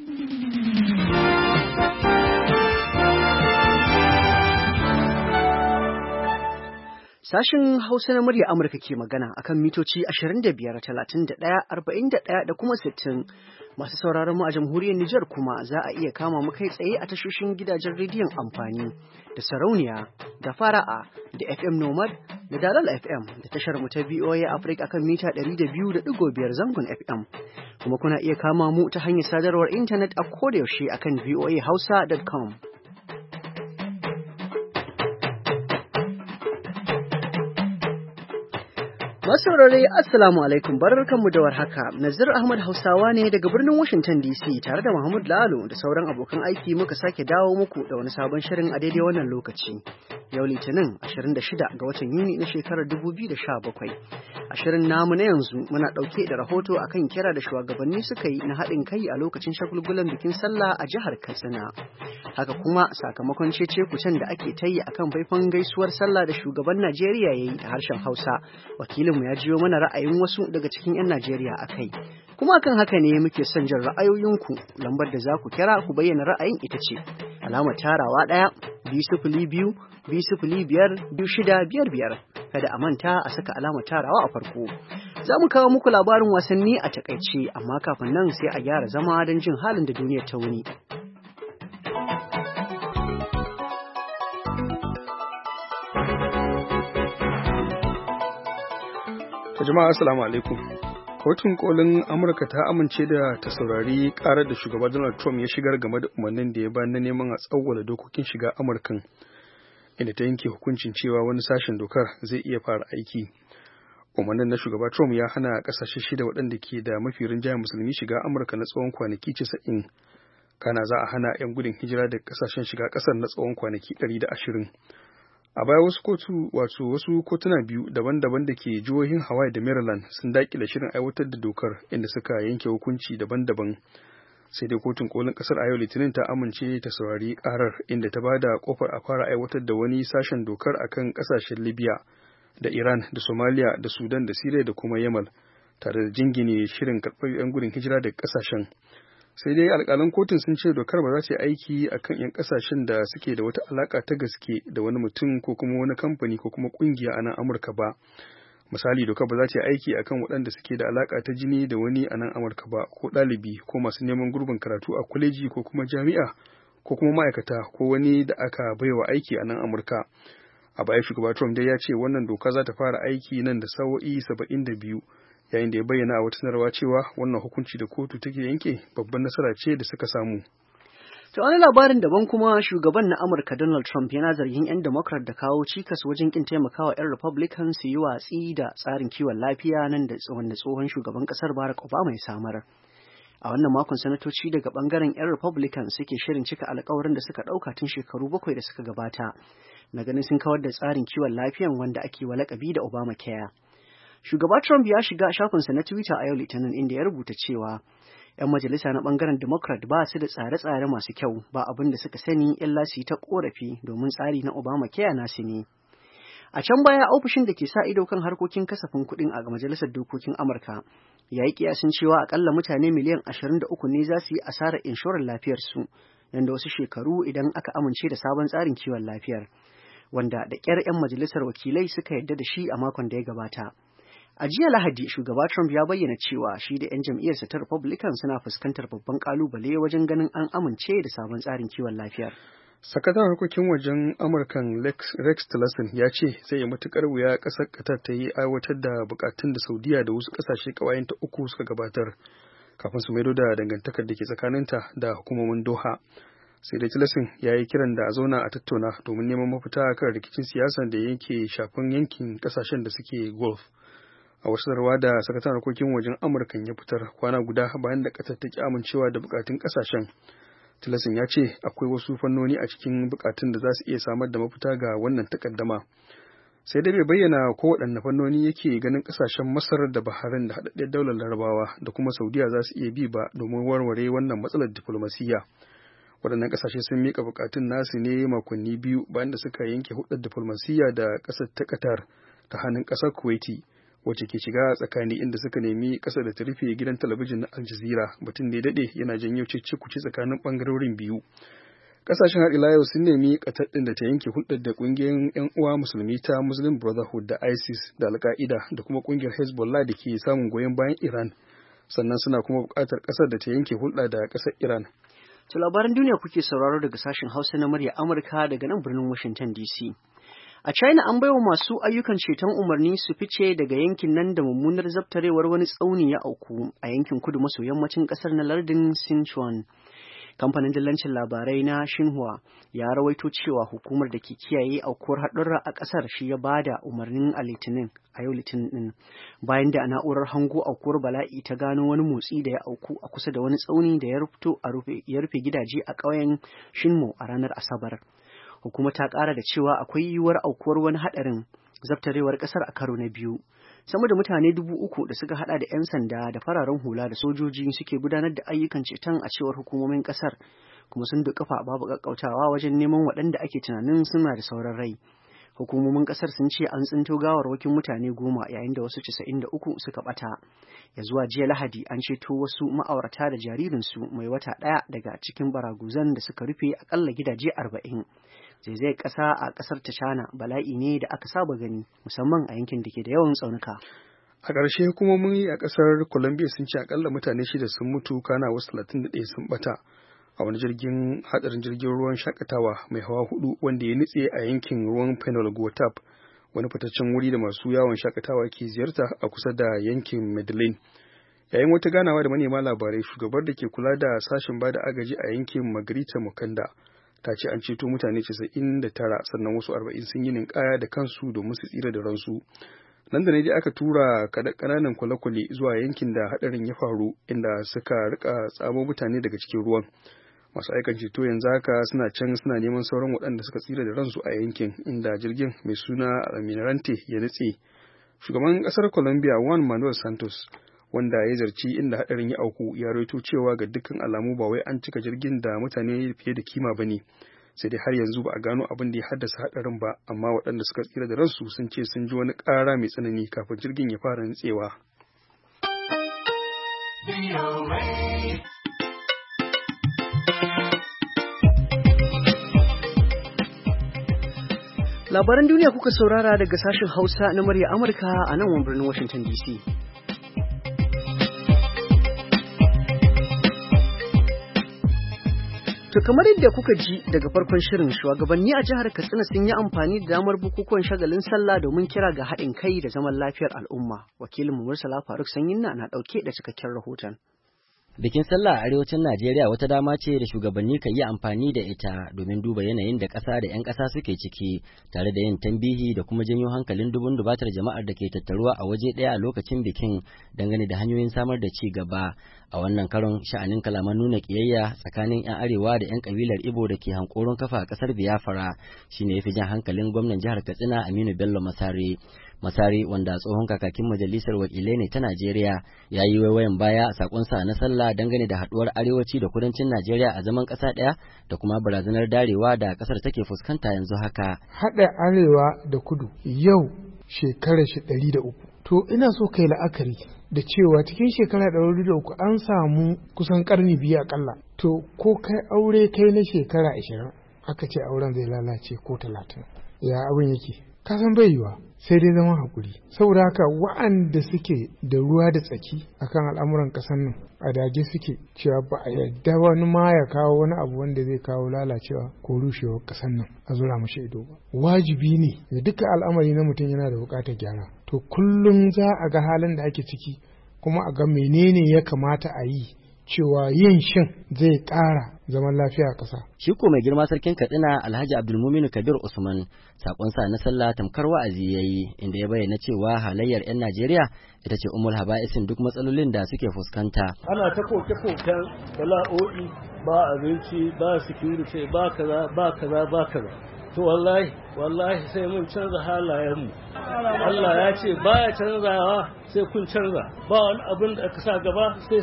Sashen Hausa na murya Amurka ke magana akan mitoci 25, 31, 41 da kuma 60. Masu sauraron mu a jamhuriyar Nijar kuma za a iya kama mu kai tsaye a tashoshin gidajen rediyon amfani da Sarauniya da Fara'a da FM Nomad da Dalal FM da tashar mu ta VOA Africa akan mita 200.5 zangon FM. Kuma kuna iya kama mu ta hanyar sadarwar intanet a kodayaushe akan voahausa.com. Masaurare Assalamu alaikum barkanmu da warhaka. Nazir Ahmad Hausawa ne daga birnin Washington DC tare da Mahmud Lalo da sauran abokan aiki muka sake dawo muku da wani sabon shirin a daidai wannan lokaci. Yau Litinin 26 ga watan Yuni na shekarar 2017. A shirin namu na yanzu muna ɗauke da rahoto akan kira da shugabanni suka yi na haɗin kai a lokacin shagulgulan bikin sallah a jihar Katsina. Haka kuma sakamakon cece-kucen da ake ta yi akan faifan gaisuwar sallah da shugaban Najeriya ya yi da harshen Hausa. Wakilinmu ya jiyo mana ra'ayin wasu daga cikin 'yan Najeriya a kai. Kuma akan haka ne muke son jin ra'ayoyinku. Lambar da za ku kira ku bayyana ra'ayin ita ce alamar tarawa 1 2 0 5 6 kada a manta a saka alamar tarawa a farko. Za mu kawo muku labarin wasanni a takaice amma kafin nan sai a gyara zama don jin halin da duniyar ta wuni. Jama'a assalamu alaikum. Kotun kolin Amurka ta amince da ta saurari karar da shugaba Donald Trump ya shigar game da umarnin da ya ba na neman a tsawwala dokokin shiga Amurkan, inda ta yanke hukuncin cewa wani sashen dokar zai iya fara aiki. Umarnin na shugaba Trump ya hana kasashe shida waɗanda ke da mafi rinjayen musulmi shiga Amurka na tsawon kwanaki 90. Kana za a hana 'yan gudun hijira da kasashen shiga ƙasar na tsawon kwanaki 120. A baya wasu kotuna biyu daban-daban da ke jihohin Hawaii da Maryland sun dakile shirin aiwatar da dokar inda suka yanke hukunci daban-daban. Sai dai kotun kolin kasar a yau Litinin ta amince ta saurari karar inda ta bada kofar a fara aiwatar da wani sashen dokar akan kasashen Libya da Iran da Somalia da Sudan da Syria da kuma Yemen, tare da jingine shirin karɓar 'yan gudun hijira daga kasashen. Sai dai alƙalan kotun sun ce dokar ba za ta yi aiki a kan 'yan ƙasashen da suke da wata alaƙa ta gaske da wani mutum ko kuma wani kamfani ko kuma ƙungiya a nan Amurka ba. Misali, dokar ba za ta yi aiki a kan waɗanda suke da alaƙa ta jini da wani a nan Amurka ba, ko ɗalibi ko masu neman gurbin karatu a kwaleji ko kuma jami'a ko kuma ma'aikata ko wani da aka baiwa aiki a nan Amurka. A baya shugaba Trump dai ya ce wannan doka za ta fara aiki nan da sa'o'i 72. Yayin da ya bayyana a wata sanarwa cewa wannan hukunci da kotu take yanke babban nasara ce da suka samu. To wani labarin daban kuma shugaban na Amurka Donald Trump yana zargin 'yan Democrat da kawo cikas wajen kin taimakawa 'yan Republican su yi watsi da tsarin kiwon lafiya nan da tsohon shugaban kasar Barack Obama ya samar. A wannan makon sanatoci daga bangaren 'yan Republican suke shirin cika alkawarin da suka ɗauka tun shekaru 7 da suka gabata na ganin sun kawar da tsarin kiwon lafiyan wanda ake wa lakabi da Obamacare. Shugaba Trump ya shiga shafinsa na Twitter a yau Litinin inda ya rubuta cewa 'yan majalisa na bangaren Democrat ba su da tsare-tsare masu kyau, ba abin da suka sani illa su yi ta korafi domin tsari na Obamacare nasu ne. A can baya ofishin da ke sa ido kan harkokin kasafin kuɗin a majalisar dokokin Amurka ya yi kiyasin cewa akalla mutane miliyan 23 ne za su yi asarar inshorar lafiyarsu nan da wasu shekaru idan aka amince da sabon tsarin kiwon lafiyar, wanda da ƙyar 'yan majalisar wakilai suka yarda da shi a makon da ya gabata. A jiya Lahadi, shugaba Trump ya bayyana cewa shi da 'yan jam'iyyarsa ta Republican suna fuskantar babban kalubale wajen ganin an amince da sabon tsarin kiwon lafiyar. Sakataren harkokin wajen Amurkan Rex Tillerson ya ce zai yi matukar wuya ƙasar Qatar ta yi aiwatar da bukatun da Saudiya da wasu ƙasashe ƙawayenta uku suka gabatar kafin su maido da dangantakar da ke tsakaninta da hukumomin Doha. Sai dai Tillerson ya yi kiran da a zauna a tattauna domin neman mafita kan rikicin siyasa da yake shafin yankin ƙasashen da suke Gulf. A wasu sanarwa da sakataren harkokin wajen Amurkan ya fitar kwana guda bayan da ƙasar ta ki amincewa da bukatun ƙasashen. Tillerson ya ce akwai wasu fannoni a cikin bukatun da za su iya samar da mafita ga wannan takaddama. Sai dai bai bayyana ko waɗanne fannoni yake ganin ƙasashen Masar da Bahrain da haɗaɗɗiyar daular Larabawa da kuma Saudiya za su iya bi ba domin warware wannan matsalar diflomasiyya. Waɗannan ƙasashe sun miƙa bukatun nasu ne makonni biyu bayan da suka yanke hulɗar diflomasiyya da ƙasar ta Qatar ta hannun ƙasar Kuwaiti, wacce ke shiga tsakani inda suka nemi ƙasar da ta rufe gidan talabijin na Al Jazeera. Batun da ya daɗe yana janyo cece-kuce tsakanin ɓangarorin biyu. Ƙasashen har ila yau sun nemi Qatar ɗin da ta yanke hulɗar da ƙungiyar 'yan uwa musulmi ta Muslim Brotherhood da ISIS da Al-Qaeda da kuma ƙungiyar Hezbollah da ke samun goyon bayan Iran. Sannan suna kuma buƙatar ƙasar da ta yanke hulɗa da ƙasar Iran. To labaran duniya kuke sauraro daga sashen Hausa na murya Amurka daga nan birnin Washington DC. A China an baiwa masu ayyukan ceton umarni su fice daga yankin nan da mummunar zabtarewar wani tsauni ya auku a yankin kudu maso yammacin ƙasar na lardin Sichuan. Kamfanin dillancin labarai na Xinhua ya rawaito cewa hukumar da ke kiyaye aukuwar haɗurra a ƙasar shi ya bada umarnin a yau Litinin din, bayan da na'urar hango aukuwar bala'i ta gano wani motsi da ya auku a kusa da wani tsauni da ya rufe gidaje a ƙauyen Shinmo a ranar Asabar. Hukumar ta ƙara da cewa akwai yiwuwar aukuwar wani haɗarin zabtarewar ƙasar a karo na biyu. Sama da mutane 3,000 da suka hada da 'yan sanda da fararen hula da sojoji suke gudanar da ayyukan ceton a cewar hukumomin kasar, kuma sun duƙafa babu ƙaƙƙautawa wajen neman waɗanda ake tunanin suna da sauran rai. Hukumomin kasar sun ce an tsinto gawarwakin mutane 10 yayin da wasu 93 suka ɓata. Ya zuwa jiya Lahadi an ceto wasu ma'aurata da jaririnsu mai wata ɗaya daga cikin baraguzan da suka rufe akalla gidaje 40. Zaizayar ƙasa a ƙasar ta China bala'i ne da aka saba gani musamman a yankin da ke da yawan tsaunuka. A ƙarshe hukumomi a ƙasar Colombia sun ce akalla mutane 6 sun mutu kana wasu 31 sun bata a wani hadarin jirgin ruwan shakatawa mai hawa 4 wanda ya nutse a yankin ruwan Penal Guatap, wani fitaccen wuri da masu yawon shakatawa ke ziyarta a kusa da yankin Medellin. Yayin wata ganawa da manema labarai, shugabar da ke kula da sashen bada agaji a yankin Margarita Mukanda ta ce an ceto mutane 99 sannan wasu 40 sun yi ninkaya da kansu domin su tsira da ransu. Nan da ne dai aka tura kananan kwale-kwale zuwa yankin da hadarin ya faru, inda suka rika tsamo mutane daga cikin ruwan. Masu aikan ceto yanzu haka suna can suna neman sauran waɗanda suka tsira da ransu a yankin inda jirgin mai suna Almirante ya nutse. Shugaban ƙasar Colombia Juan Manuel Santos, wanda ya zarci inda hadarin ya auku, ya rawaito cewa ga dukkan alamu ba wai an cika jirgin da mutane fiye da kima bane, sai dai har yanzu ba a gano abin da ya haddasa hadarin ba, amma waɗanda suka tsira da ransu sun ce sun ji wani ƙara mai tsanani kafin jirgin ya fara nutsewa. Labaran duniya kuka saurara daga sashen Hausa na murya Amurka a nan birnin Washington DC. To kamar yadda kuka ji daga farkon shirin, shugabanni a jihar Katsina sun yi amfani da damar bukukuwan shagalin sallah domin kira ga haɗin kai da zaman lafiyar al'umma. Wakilinmu Murtala Faruk Sanyinna na ɗauke da cikakken rahoton. Bikin sallah a arewacin Najeriya wata dama ce da shugabanni kan yi amfani da ita domin duba yanayin da ƙasa da 'yan ƙasa suke ciki, tare da yin tambihi da kuma janyo hankalin dubun dubatar jama'ar da ke tattaruwa a waje ɗaya a lokacin bikin dangane da hanyoyin samar da ci gaba. A wannan karon sha'anin kalaman nuna ƙiyayya tsakanin 'yan arewa da 'yan kabilar Ibo da ke hankoron kafa a ƙasar Biafra shine ya fi jan hankalin gwamnan jihar Katsina Aminu Bello Masari, wanda tsohon kakakin majalisar wakilai ne ta Najeriya, ya yi waiwayen baya a sakonsa na sallah dangane da haduwar arewaci da kudancin Najeriya a zaman ƙasa ɗaya da kuma barazanar darewa da ƙasar take fuskanta yanzu haka. Haɗa arewa da kudu yau shekarar shi 103. To ina so kai la'akari da cewa cikin shekara 103 an samu kusan karni 2 akalla. To ko kai aure kai na shekara 20 aka ce auren zai lalace ko 30. Ya abin yake? Ka san bai yiwa. Sai dai zama hakuri. Saboda haka wa'anda suke da ruwa da tsaki akan al'amuran ƙasar nan a daji suke cewa ba a yadda wani ma ya kawo wani abu wanda zai kawo lalacewa ko rushewar ƙasar nan a zura mashi ido ba. Wajibi ne da duka al'amari na mutum yana da buƙatar gyara. To kullum za a ga halin da ake ciki kuma a ga menene ya kamata a yi cewa yin shin zai ƙara zaman lafiya a ƙasa. Shi ko mai girma sarkin Katsina Alhaji Abdulmumin Kabir Usman sakonsa na sallah tamkar wa'azi yayi, inda ya bayyana cewa halayyar 'yan Najeriya ita ce umul haba'isin duk matsalolin da suke fuskanta. Ana ta koke-koken bala'o'i, ba abinci, ba security, ba kaza. To wallahi sai mun canza halayenmu. Allah ya ce baya canzawa sai kun canza. Ba wani abin da aka sa gaba sai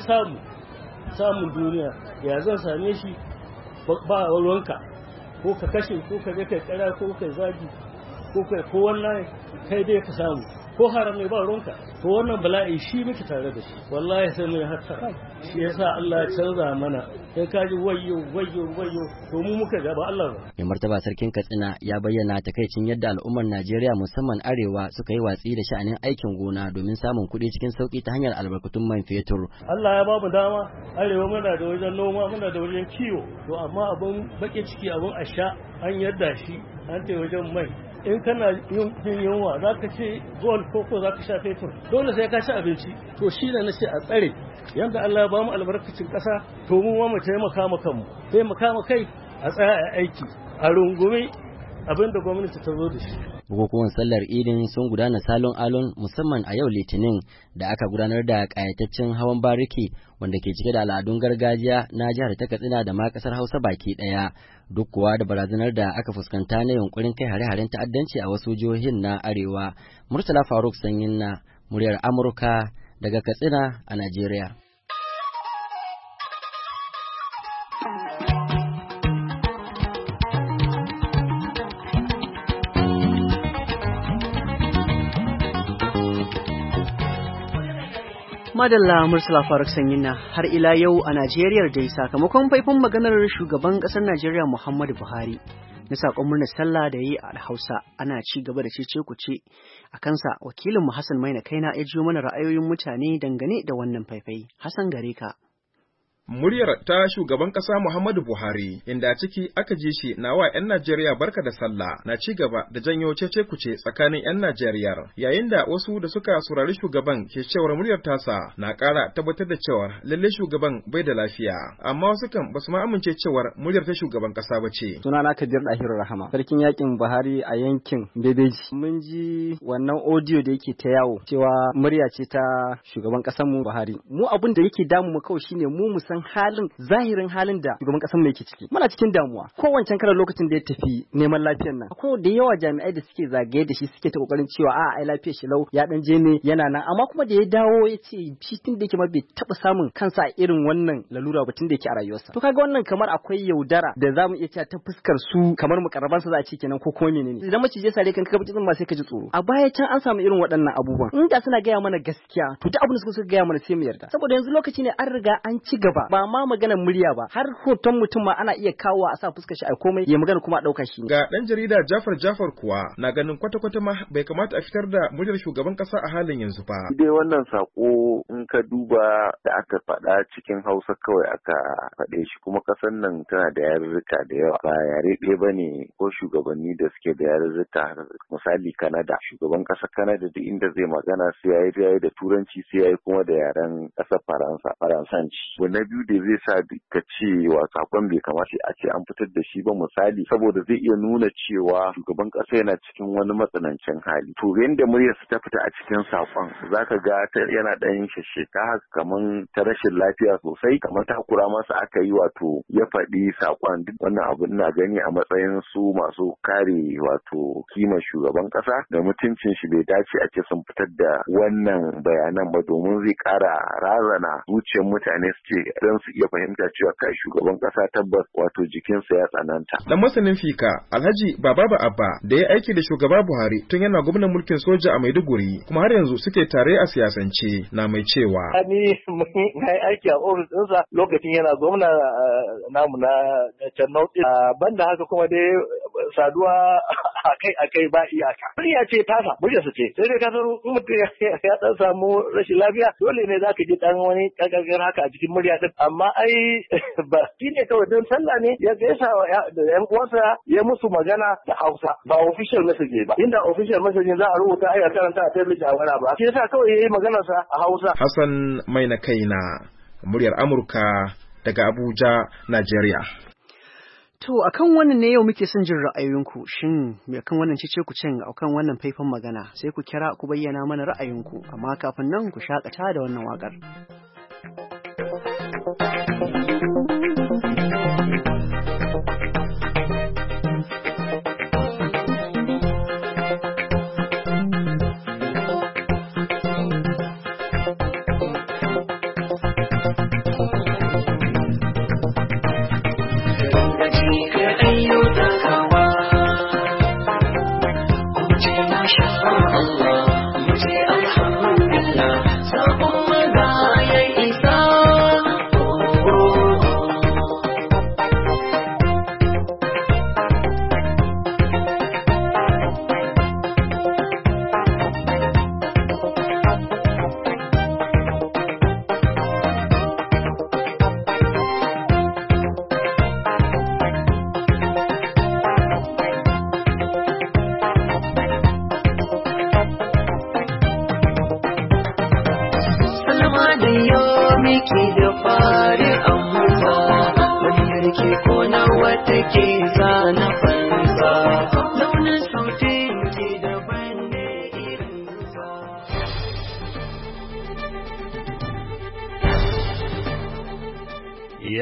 samun duniya. Ya zan same shi ba walwanka, ko ka kashe ko ka je kai kara ko kai zagi ko wannan kai dai ka samu. ko haram ne ba ruwanka. To wannan bala'i shi muke tare da shi wallahi sai mu hatta shi yasa Allah ya canza mana sai kaji wayyo to mu muka ga ba Allah ba. Mai martaba sarkin Katsina ya bayyana takaicin yadda al'ummar Najeriya musamman arewa suka yi watsi da sha'anin aikin gona domin samun kuɗi cikin sauki ta hanyar albarkatun man fetur. Allah ya ba mu dama arewa muna da wajen noma muna da wajen kiwo to amma abun bake ciki abun asha an yarda shi an tai wajen mai. In kana yin yunwa za ka ce gold koko za ka sha fetur dole sai ka ci abinci to shi ne na ce a tsare yadda Allah ya ba mu albarkacin ƙasa to mu ma mu taimaka ma kanmu taimaka ma kai a tsaya a aiki a rungumi abin da gwamnati ta zo da shi. Bukukuwan sallar idin sun gudana salon alon musamman a yau litinin da aka gudanar da kayataccen hawan bariki wanda ke cike da al'adun gargajiya na jihar ta Katsina da ma kasar Hausa baki daya duk kuwa da barazanar da aka fuskanta na yunkurin kai hare-haren ta'addanci a wasu jihohin na arewa. Murtala Faruk Sanyin na muryar Amurka daga Katsina a Najeriya. Madalla Murtala Faruk Sanyina har ila yau a Najeriya dai sakamakon faifan maganar shugaban ƙasar Najeriya Muhammadu Buhari na sakon murnar sallah da yayi a Hausa ana ci gaba da cece kuce a kansa. Wakilinmu Hassan Maina Kaina ya jiyo mana ra'ayoyin mutane dangane da wannan faifai. Hassan gare ka. Muryar ta shugaban ƙasa Muhammadu Buhari, inda a ciki aka ji shi na wa 'yan Najeriya barka da sallah, na ci gaba da janyo cece-kuce tsakanin 'yan Najeriya, yayin da wasu da suka saurari shugaban ke cewar muryar tasa na ƙara tabbatar da cewar lalle shugaban bai da lafiya, amma wasu kan basu ma amince cewar muryar ta shugaban ƙasa ba ce. Sunana Kadir Dahiru Rahama, sarkin yakin Buhari a yankin Bebeji. Mun ji wannan audio da yake ta yawo cewa murya ce ta shugaban ƙasar mu Buhari. Mu abin da yake damu mu kawai shine mu san halin zahirin halin da shugaban kasar mu yake ciki. Muna cikin damuwa. Kowancan karar lokacin da ya tafi neman lafiyar nan, akwai da yawa jami'ai da suke zagaye da shi suke ta kokarin cewa ai lafiyar shi lau ya dan je ne yana nan, amma kuma da ya dawo ya ce shi tun da yake ma bai taba samun kansa a irin wannan lalura ba tun da yake a rayuwarsa. To kaga wannan kamar akwai yaudara da zamu iya cewa ta fuskar su kamar mukarraban sa za a ce kenan ko kuma menene. Idan mace je sare kan kaga bakin ma sai ka ji tsoro. A baya can an samu irin waɗannan abubuwan. In da suna gaya mana gaskiya to duk abin da suka gaya mana sai mu yarda. Saboda yanzu lokaci ne an riga an ci gaba. Ba ma maganar murya ba, har hoton mutum ma ana iya kawo a sa fuskar shi a komai ya magana kuma a ɗauka shi. Ga ɗan jarida Jafar kuwa na ganin kwata-kwata ma bai kamata a fitar da muryar shugaban ƙasa a halin yanzu ba. Dai wannan sako in ka duba da aka faɗa cikin Hausa kawai aka faɗe shi, kuma ƙasar nan tana da yarurruka da yawa, ba yare ɗaya ba ne ko shugabanni da suke da yarurruka. Misali Kanada, shugaban ƙasar Kanada duk inda zai magana sai yayi da Turanci sai yayi kuma da yaren ƙasar Faransanci. Na biyu da zai sa ka ce wa sakon bai kamata a ce an fitar da shi ba, misali saboda zai iya nuna cewa shugaban ƙasa yana cikin wani matsanancin hali. To yanda muryarsa ta fita a cikin sakon zaka ga yana ɗan shashsheka haka kaman ta rashin lafiya sosai, kamar takura masa aka yi wato ya faɗi sakon. Duk wannan abu ina gani a matsayin su masu kare wato kimar shugaban ƙasa da mutuncin shi bai dace a ce sun fitar da wannan bayanan ba, domin zai ƙara razana zuciyar mutane su ce don su iya fahimta cewa kai shugaban kasa tabbas wato jikinsa ya tsananta. Dan masanin fika Alhaji Baba Abba da ya aiki da shugaba Buhari tun yana gwamnan mulkin soja a Maiduguri kuma har yanzu suke tare a siyasance na mai cewa. Ni na aiki a ofis ɗinsa lokacin yana gwamna namu na can North. Banda haka kuma dai saduwa akai ba iyaka. Murya ce tasa, muryarsa ce. Sai dai ka san mutum ya dan samu rashin lafiya dole ne zaka ji dan wani kagagar haka a cikin murya din, amma ai ba shi ne kawai don sallah ne ya gaisa da yan uwansa ya musu magana da Hausa, ba official message ba. Inda official message za a rubuta ai a karanta a tabbata a wani ba. Shi yasa kawai yayi maganar sa a Hausa. Hassan Maina Kaina, muryar Amurka daga Abuja, Najeriya. To akan wannan ne yau muke son jin ra'ayoyinku, shin me kan wannan cece ku cin akan wannan faifan magana, sai ku kira ku bayyana mana ra'ayinku, amma kafin nan ku shakata da wannan waƙar. Allah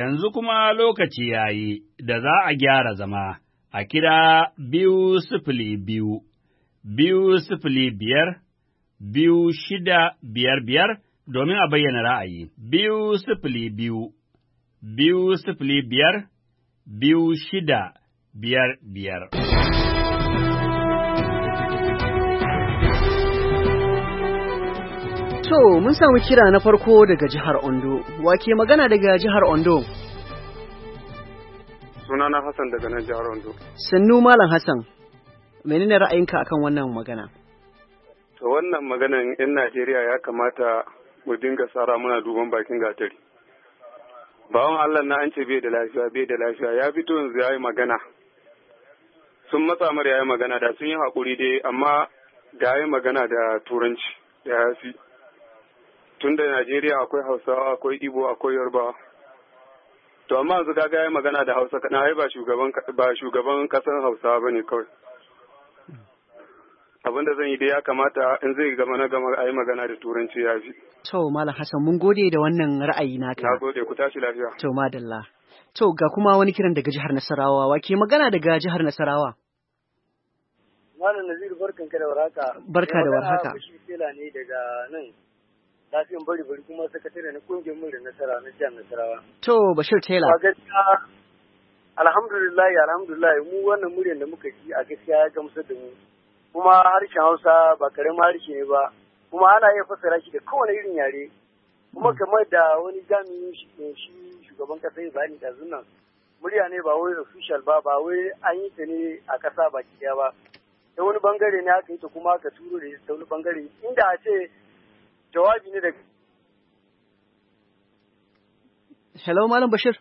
yanzu kuma lokaci ya yi da za a gyara zama a kira 202, 205, 2655 domin a bayyana ra'ayi. 202, 205, 2655. To, mun samu kira na farko daga jihar Ondo. Wake magana daga jihar Ondo? Sunana Hassan daga nan jihar Ondo. Sannu Malam Hassan, menene ra'ayinka akan wannan magana? To wannan maganan 'yan Najeriya ya kamata mu dinga tsara muna duban bakin gatari. Bawan Allah na an ce bai da lafiya, ya fito yanzu ya yi magana. Sun matsa mara ya yi magana da sun yi haƙuri dai, amma da ya yi magana da Turanci da ya fi. Tun da Najeriya akwai Hausawa, akwai Igbo, akwai Yarbawa. To amma yanzu ga ya yi magana da Hausa kana ai ba shugaban kasar Hausawa bane kawai. Abin da zan yi dai ya kamata in zai gama a yi magana da Turanci ya fi. To Malam Hassan mun gode da wannan ra'ayi naka. Na gode, ku tashi lafiya. To madalla. To ga kuma wani kiran daga jihar Nasarawa, wake magana daga jihar Nasarawa? Malam Naziru barkan ka da warhaka. Barka da warhaka. Bashir Tela ne daga nan. Lafiyan bari kuma sakatare na kungiyar mu da Nasara na jihar Nasarawa. To Bashir Tela. A gaskiya alhamdulillah mu wannan muryar da muka ji a gaskiya ya gamsar da mu. Kuma harshen Hausa ba karamin harshe ne ba. Kuma ana iya fassara shi da kowane irin yare. Kuma kamar da wani jami'in shi shugaban kasa ya bani ɗazun nan. Murya ne ba wai official ba wai an yi ta ne a kasa baki ɗaya ba. Ta wani bangare ne aka yi ta kuma aka turo da ta wani bangare inda a ce jawabi ne da. Hello Malam Bashir.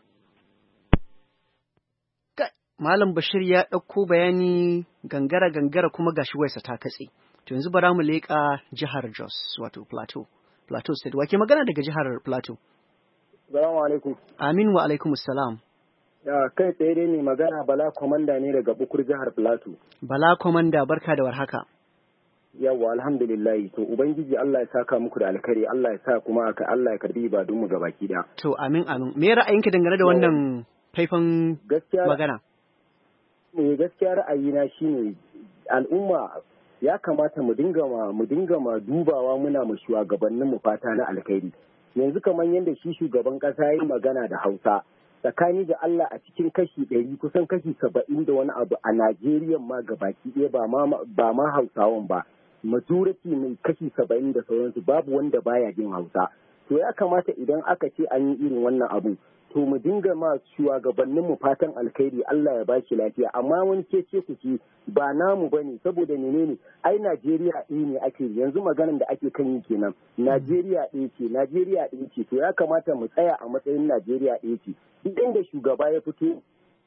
Malam Bashir ya ɗauko bayani gangara kuma gashi wayarsa ta katse. To yanzu bara mu leƙa jihar Jos wato Plateau State. Wake magana daga jihar Plateau? Assalamu alaikum. Amin wa alaikum assalam. Ya kai tsaye dai ne magana Bala Komanda ne daga Bukur jihar Plateau. Bala Komanda barka da warhaka. Yawwa alhamdulillah to ubangiji Allah ya saka muku da alkhairi, Allah ya sa kuma Allah ya karbi ibadun mu gabaki da. To amin. Me ra'ayinka dangane da wannan faifan magana? Gaskiya ra'ayina shine al'umma ya kamata mu dinga ma dubawa muna mu shugabannin mu fata na alkhairi. Yanzu kamar yadda shi shugaban kasa yayi magana da Hausa, tsakani da Allah a cikin kashi 100 kusan kashi 70 da wani abu a Najeriya ma gabaki ɗaya ba ma Hausawan ba. Majority mai kashi 70 da sauransu babu wanda baya jin Hausa. To ya kamata idan aka ce an yi irin wannan abu to mu dinga ma shugabannin mu fatan alkhairi, Allah ya bashi lafiya, amma wani ce ku ci ba namu bane saboda menene ai Najeriya ɗaya ne ake yanzu maganar da ake kan yi kenan. Najeriya ɗaya ce to ya kamata mu tsaya a matsayin Najeriya ɗaya ce. Duk inda shugaba ya fito.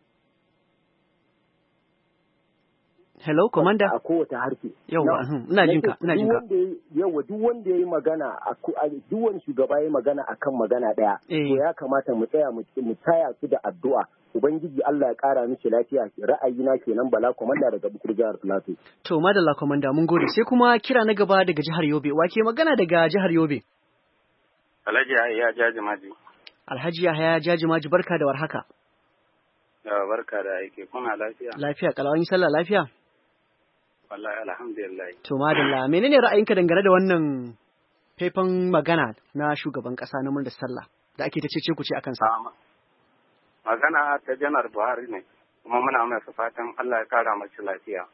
Hello, Commander. A kowace harshe. Yawa, ina jinka. Duk wanda ya yi magana, duk wani shugaba ya yi magana akan magana ɗaya. To ya kamata mu tsaya mu taya su da addu'a. Ubangiji Allah ya ƙara miki lafiya. Ra'ayina kenan Bala Komanda daga Bukur jihar Plateau. To madalla Komanda mun gode. Sai kuma kira na gaba daga jihar Yobe. Wake magana daga jihar Yobe? Alhaji Yahaya Jajimaji. Alhaji Yahaya Jajimaji barka da warhaka. Barka da aiki. Kuna lafiya? Lafiya, kalawun sallah lafiya? Wallahi alhamdulillah. To madalla, menene ra'ayinka dangane da wannan faifan magana na shugaban kasa na murnar sallah da ake ta cece ku ce akan sa? Magana ta Janar Buhari ne, kuma muna masa fatan Allah ya kara masa lafiya.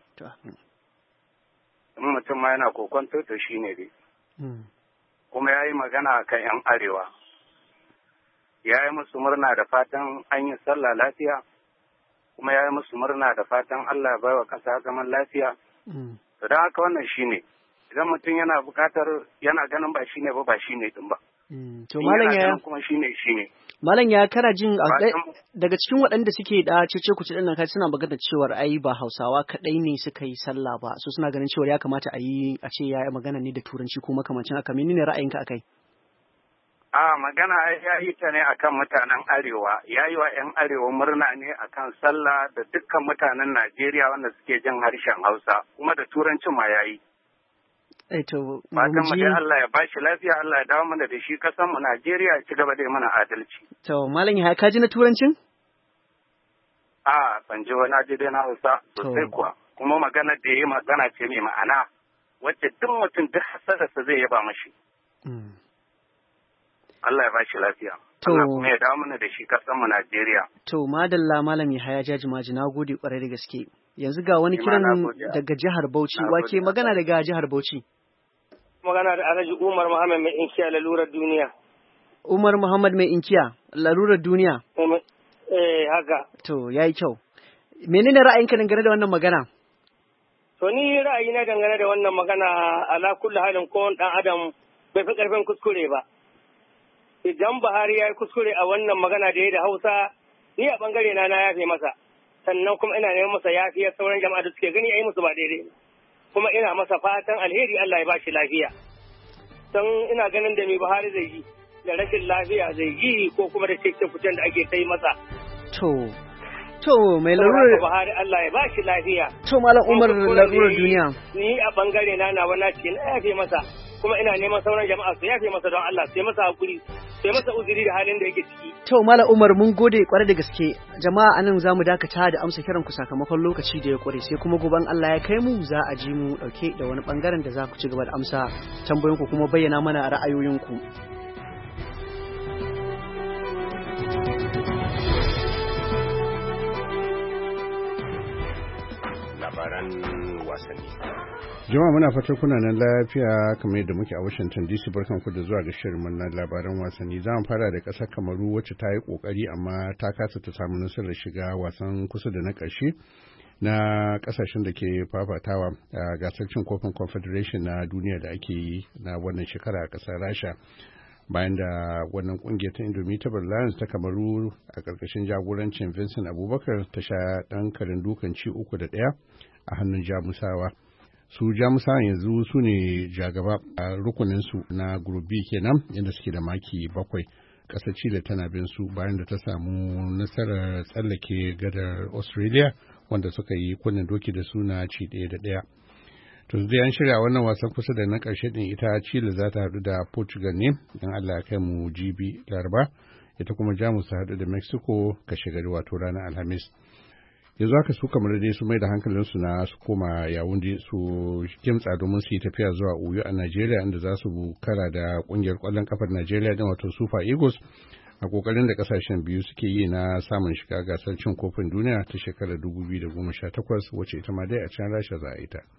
In mutum ma yana kokonto to shine dai. Kuma yayi magana akan 'yan arewa. Yayi musu murna da fatan an yi sallah lafiya. Kuma yayi musu murna da fatan Allah ya baiwa kasa zaman lafiya. To don haka wannan shi ne, idan mutum yana bukatar yana ganin ba shi ne ba shi ne din ba. To malam ya kuma shi ne. Malam ya kana jin daga cikin waɗanda suke da cece ku ɗin nan kai suna magana cewar ai ba Hausawa kaɗai ne suka yi sallah ba, so suna ganin cewar ya kamata a ce ya yi magana ne da Turanci ko makamancin haka. Menene ra'ayinka akai? Magana ya yi ta ne akan mutanen Arewa, ya yi wa 'yan Arewa murna ne akan sallah da dukkan mutanen Najeriya wanda suke jin harshen Hausa, kuma da Turancin ma ya yi. Fatan mu dai Allah ya bashi lafiya, Allah ya dawo mana da shi kasan mu Najeriya ya ci gaba da mana adalci. To Malam Yahaya ka ji na turancin? Ban ji wani aji dai na Hausa sosai kuwa. Kuma magana da yayi magana ce mai ma'ana wacce duk mutum duk hasararsa zai yaba mashi. Allah ya bashi lafiya. Allah kuma ya dawo mana da shi kasan mu Najeriya. To madalla Malam Yahaya Jajimaji, na gode kwarai da gaske. Yanzu ga wani kiran daga jihar Bauchi, wake magana daga jihar Bauchi. Magana da Alhaji Umar Muhammad mai inkiya lalurar duniya. Umar Muhammad mai inkiya lalurar duniya. Haka. To yayi kyau. Menene ra'ayinka dangane da wannan magana? To ni ra'ayina dangane da wannan magana ala kulli halin ko dan adam bai fi karfin kuskure ba. Idan Buhari ya yi kuskure a wannan magana da ya da Hausa, ni a bangare na yafe masa. Sannan kuma ina neman masa yafiyar sauran jama'a da suke gani a yi musu ba daidai. Kuma ina masa fatan alheri Allah ya ba shi lafiya. Don ina ganin da mai Buhari zai yi, da rashin lafiya zai yi ko kuma da cece-kucen da ake kai masa. To mai larurar Buhari Allah ya ba shi lafiya. To Malam Umar larurar duniya. Ni a bangare na wannan ce na yafe masa. Kuma ina neman sauran jama'a su yafe masa don Allah, sai masa hakuri, sai masa uzuri da halin da yake ciki. To Malam Umar mun gode kwarai da gaske. Jama'a anan zamu dakata da amsa kiran ku sakamakon lokaci da ya kware, sai kuma goban Allah ya kai mu za a ji mu dauke da wani bangaren da za ku ci gaba da amsa tambayoyinku kuma bayyana mana ra'ayoyinku. Labaran wasanni. Jama'a muna fatan kuna nan lafiya kamar yadda muke a Washington DC, barkanku da zuwa ga shirin na labaran wasanni. Za mu fara da ƙasar Kamaru wacce ta yi ƙoƙari amma ta kasa ta samu nasarar shiga wasan kusa da na ƙarshe na ƙasashen da ke fafatawa a gasar cin kofin Confederation na duniya da ake yi na wannan shekara a ƙasar Rasha. Bayan da wannan ƙungiyar ta Indomitable Lions ta Kamaru a ƙarƙashin jagorancin Vincent Abubakar ta sha ɗan karin dukan ci 3-1 a hannun Jamusawa. Su Jamusawan yanzu su ne jagaba a rukuninsu na Group B kenan, inda suke da maki 7. Ƙasar Chile tana bin su bayan da ta samu nasarar tsallake gadar Australia wanda suka yi kunnen doki da suna ci 1-1. To dai an shirya wannan wasan kusa da na ƙarshe din, ita Chile za ta haɗu da Portugal ne in Allah ya kai mu jibi Laraba, ita kuma Jamus ta haɗu da Mexico kashe gari wato ranar Alhamis. Yanzu haka su kamar dai su mai da hankalinsu na su koma Yaounde su kimtsa domin su yi tafiya zuwa Uyo a Najeriya, inda za su kara da ƙungiyar ƙwallon kafar Najeriya din wato Super Eagles a kokarin da kasashen biyu suke yi na samun shiga gasar cin kofin duniya ta shekarar 2018 wacce ita ma dai a can Rasha za a yi ta.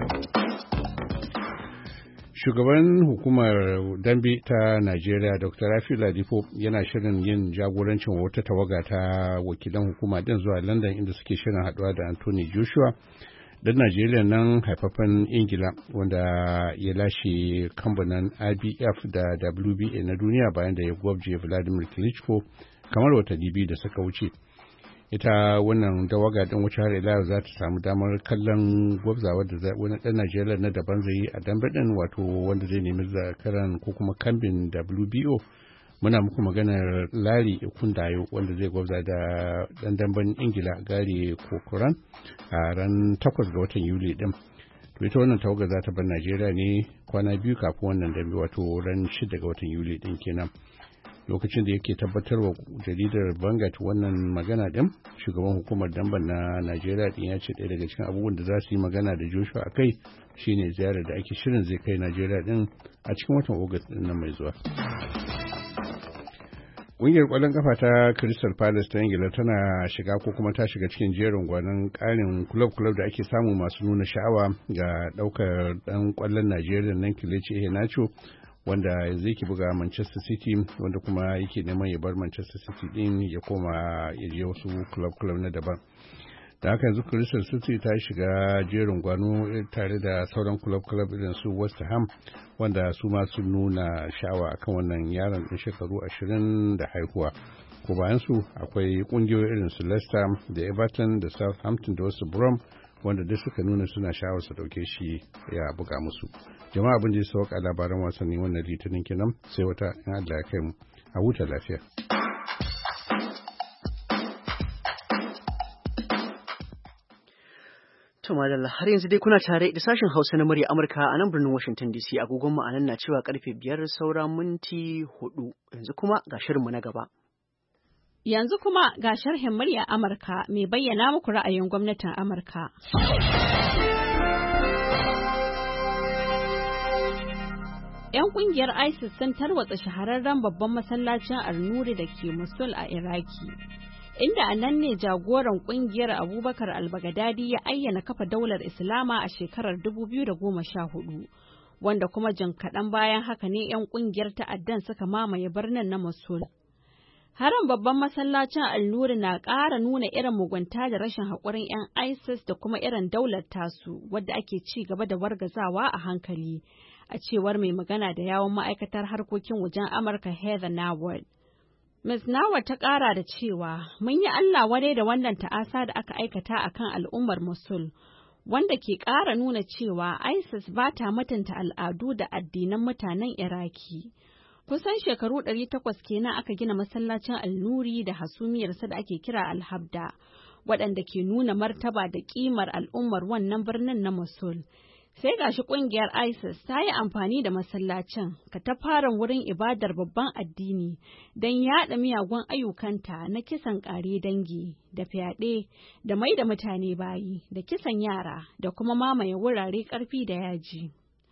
Shugaban hukumar dambe ta Najeriya Dr. Rafi Ladipo yana shirin yin jagorancin wata tawaga ta wakilan hukuma din zuwa London, inda suke shirin haduwa da Anthony Joshua dan Najeriya nan haifafan Ingila wanda ya lashe kambunan IBF da WBA na duniya bayan da ya gwabje Vladimir Klitschko kamar watanni biyu da suka wuce. Ita wannan tawaga din wuce har ila za ta samu damar kallon gwabzawa da wani ɗan Najeriya na daban zai yi a dambe din, wato wanda zai nemi zakaran ko kuma kambin WBO. Muna muku maganar Larry Ikundayo wanda zai gwabza da ɗan damben Ingila Gary Corcoran a ran 8 ga watan Yuli din. To ita wannan tawaga za ta bar Najeriya ne kwana biyu kafin wannan dambe, wato ran 6 ga watan Yuli din kenan. Lokacin da yake tabbatarwa jaridar Vanguard wannan magana din, shugaban hukumar damben na Najeriya din ya ce ɗaya daga cikin abubuwan da za su yi magana da Joshua akai shine ziyarar da ake shirin zai kai Najeriya din a cikin watan August din nan mai zuwa. Ƙungiyar ƙwallon kafa ta Crystal Palace ta Ingila tana shiga ko kuma ta shiga cikin jerin gwanon ƙarin kulob-kulob da ake samu masu nuna sha'awa ga ɗaukar ɗan ƙwallon Najeriya nan Kelechi Iheanacho, wanda yanzu yake buga Manchester City, wanda kuma yake neman ya bar Manchester City din ya koma ya je wasu kulob-kulob na daban. Da haka yanzu Crystal City ta shiga jerin gwano tare da sauran kulob-kulob irin su West Ham, wanda su ma sun nuna sha'awa akan wannan yaron ɗin shekaru 20 da haihuwa. Ko bayan su akwai ƙungiyoyi irin su Leicester da Everton da Southampton da wasu Brom, wanda duk suka nuna suna sha'awar su dauke shi ya buga musu. Jama'a abin da ya sauka labaran wasanni wannan litinin kenan, sai wata in Allah ya kai mu a huta lafiya. To madalla har yanzu dai kuna tare da sashen Hausa na murya Amurka a nan birnin Washington DC, agogon mu anan na cewa karfe 5 saura minti 4. Yanzu kuma ga shirinmu na gaba. Yanzu kuma ga sharhin murya Amurka mai bayyana muku ra'ayin gwamnatin Amurka. 'Yan kungiyar ISIS sun tarwatsa shahararren babban masallacin Al-Nuri da ke Mosul a Iraki, inda a nan ne jagoran kungiyar Abubakar al-Baghdadi ya ayyana kafa daular Islama a shekarar 2014, wanda kuma jin kaɗan bayan haka ne 'yan kungiyar ta'addan suka mamaye birnin na Mosul. Harin babban masallacin Al-Nuri na ƙara nuna irin mugunta da rashin haƙurin 'yan ISIS da kuma irin daular tasu, wadda ake ci gaba da wargazawa a hankali, a cewar mai magana da yawon ma'aikatar harkokin wajen Amurka Heather Nauert. Ms. Nauert ta ƙara da cewa, mun yi Allah wadai da wannan ta'asa da aka aikata a kan al'ummar Mosul, wanda ke ƙara nuna cewa ISIS ba ta mutunta al'adu da addinan mutanen Iraki. Kusan shekaru 800 kenan aka gina masallacin Al-Nuri da hasumiyarsa da ake kira Al-Habda, waɗanda ke nuna martaba da ƙimar al'ummar wannan birnin na Mosul. Sai gashi ƙungiyar ISIS ta yi amfani da masallacin, katafaren wurin ibadar babban addini, don yaɗa miyagun ayyukanta na kisan ƙare dangi, da fyaɗe, da mai da mutane bayi, da kisan yara, da kuma mamaye wurare ƙarfi da yaji.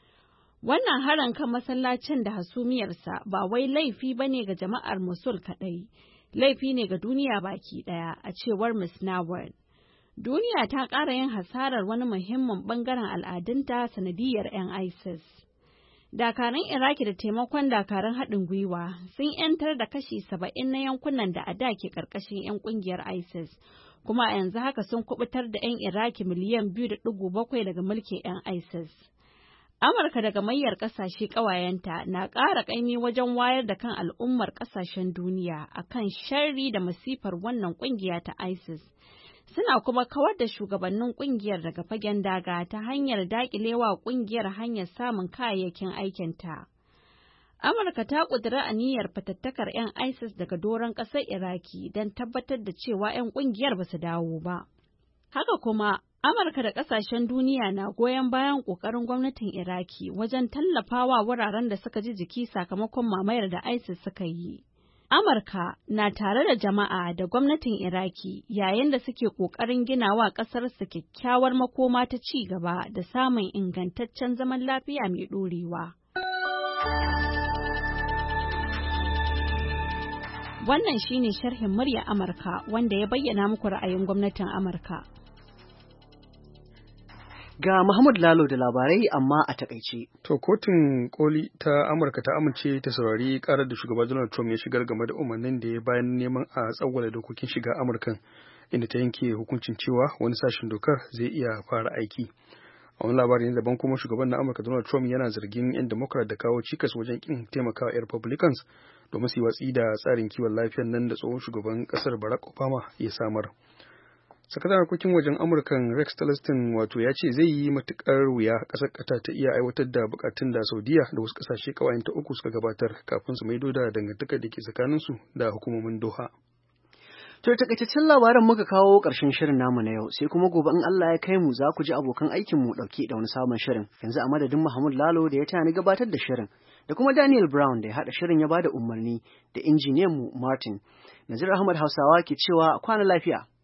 Wannan harin kan masallacin da hasumiyarsa ba wai laifi ba ne ga jama'ar Mosul kaɗai, laifi ne ga duniya baki ɗaya, a cewar Ms. Nauert. Duniya ta ƙara yin hasarar wani muhimmin ɓangaren al'adunta sanadiyar 'yan ISIS. Dakarun Iraki da taimakon dakarun haɗin gwiwa sun 'yantar da kashi 70 na yankunan da a da ke ƙarƙashin 'yan ƙungiyar ISIS, kuma a yanzu haka sun kubutar da 'yan Iraki miliyan 2.7 daga mulkin 'yan ISIS. Amurka da gamayyar ƙasashe ƙawayenta na ƙara ƙaimi wajen wayar da kan al'ummar ƙasashen duniya akan sharri da masifar wannan ƙungiya ta ISIS. Suna kuma kawar da shugabannin ƙungiyar daga fagen daga ta hanyar daƙilewa ƙungiyar hanyar samun kayayyakin aikinta. Amurka ta ƙudiri aniyar fatattakar 'yan ISIS daga doron ƙasar Iraki don tabbatar da cewa 'yan ƙungiyar ba su dawo ba. Haka kuma, Amurka da ƙasashen duniya na goyon bayan ƙoƙarin gwamnatin Iraki wajen tallafawa wuraren da suka ji jiki sakamakon mamayar da ISIS suka yi. Amurka na tare da jama'a da gwamnatin Iraki yayin da suke ƙoƙarin ginawa ƙasarsu kyakkyawar makoma ta ci gaba da samun ingantaccen zaman lafiya mai ɗorewa. Wannan shine sharhin murya Amurka wanda ya bayyana muku ra'ayin gwamnatin Amurka. Ga Muhammad Lalo da labarai amma a takaice. To kotun koli ta Amurka ta amince ta saurari karar da shugaba Donald Trump ya shigar game da umarnin da ya bayan neman a tsawwala dokokin shiga Amurkan, inda ta yanke hukuncin cewa wani sashen dokar zai iya fara aiki. A wani labarin daban kuma shugaban na Amurka Donald Trump yana zargin 'yan Democrat da kawo cikas wajen kin taimakawa 'yan Republicans domin su yi watsi da tsarin kiwon lafiyar nan da tsohon shugaban kasar Barack Obama ya samar. Sakataren harkokin wajen Amurkan Rex Tillerson ya ce zai yi matukar wuya ƙasar Qatar ta iya aiwatar da bukatun da Saudiya da wasu ƙasashe ƙawayenta uku suka gabatar kafin su maido da dangantakar da ke tsakaninsu da hukumomin Doha. To takaitaccen labaran muka kawo ƙarshen shirin namu na yau, sai kuma gobe in Allah ya kai mu za ku ji abokan aikin mu ɗauke da wani sabon shirin. Yanzu a madadin Muhammad Lalo da ya tani gabatar da shirin, da kuma Daniel Brown da ya haɗa shirin ya bada umarni, da injiniyan mu Martin. Nazir Ahmad Hausawa ke cewa kwana lafiya.